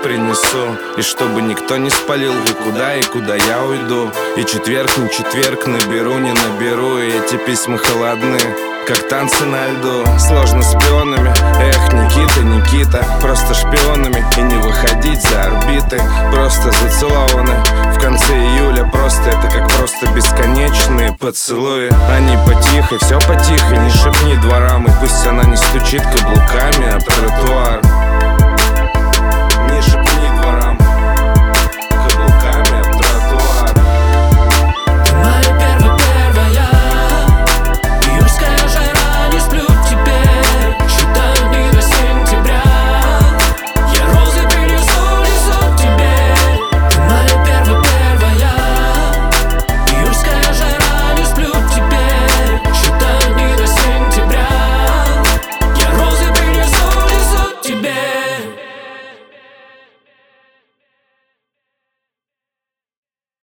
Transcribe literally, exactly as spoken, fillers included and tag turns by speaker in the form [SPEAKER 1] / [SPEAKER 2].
[SPEAKER 1] принесу. И чтобы никто не спалил, вы куда и куда я уйду. И четверг, не четверг, наберу, не наберу. И эти письма холодны, как танцы на льду. Сложно с пионами, эх, Никита, Никита. Просто шпионами и не выходить за орбиты. Просто зацелованы в конце июля. Просто это как просто бесконечные поцелуи. Они потихо, все потихо, не шепни дворам. И пусть она не стучит каблуками об тротуар.